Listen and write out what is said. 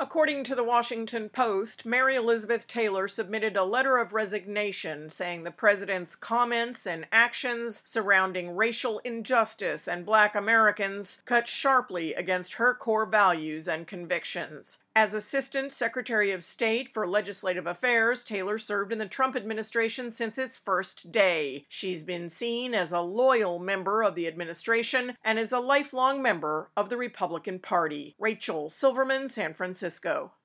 According to the Washington Post, Mary Elizabeth Taylor submitted a letter of resignation saying the president's comments and actions surrounding racial injustice and Black Americans cut sharply against her core values and convictions. As Assistant Secretary of State for Legislative Affairs, Taylor served in the Trump administration since its first day. She's been seen as a loyal member of the administration and is a lifelong member of the Republican Party. Rachel Silverman, San Francisco.